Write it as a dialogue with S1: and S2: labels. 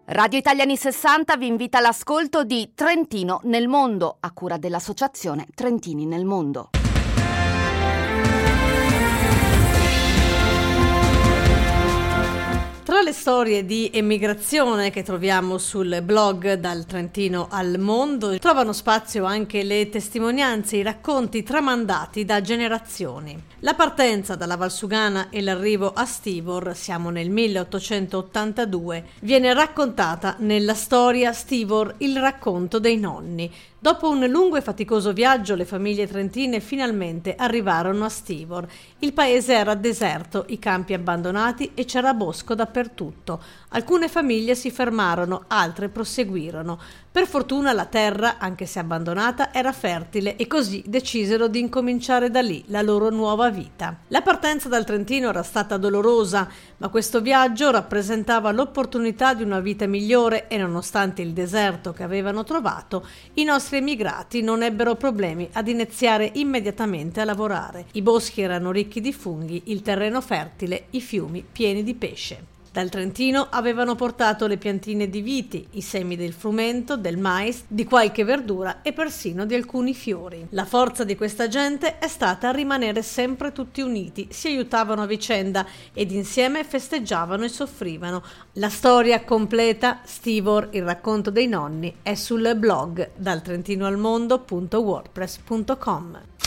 S1: Radio Italiani 60 vi invita all'ascolto di Trentino nel mondo, a cura dell'associazione Trentini nel mondo.
S2: Tra le storie di emigrazione che troviamo sul blog Dal Trentino al mondo, trovano spazio anche le testimonianze, i racconti tramandati da generazioni. La partenza dalla Valsugana e l'arrivo a Stivor, siamo nel 1882, viene raccontata nella storia Stivor, il racconto dei nonni. Dopo un lungo e faticoso viaggio, le famiglie trentine finalmente arrivarono a Stivor. Il paese era deserto, i campi abbandonati e c'era bosco dappertutto. Alcune famiglie si fermarono, altre proseguirono. Per fortuna la terra, anche se abbandonata, era fertile e così decisero di incominciare da lì la loro nuova vita. La partenza dal Trentino era stata dolorosa, ma questo viaggio rappresentava l'opportunità di una vita migliore e nonostante il deserto che avevano trovato, i nostri emigrati non ebbero problemi ad iniziare immediatamente a lavorare. I boschi erano ricchi di funghi, il terreno fertile, i fiumi pieni di pesce. Dal Trentino avevano portato le piantine di viti, i semi del frumento, del mais, di qualche verdura e persino di alcuni fiori. La forza di questa gente è stata rimanere sempre tutti uniti, si aiutavano a vicenda ed insieme festeggiavano e soffrivano. La storia completa, Stivor, il racconto dei nonni, è sul blog daltrentinoalmondo.wordpress.com.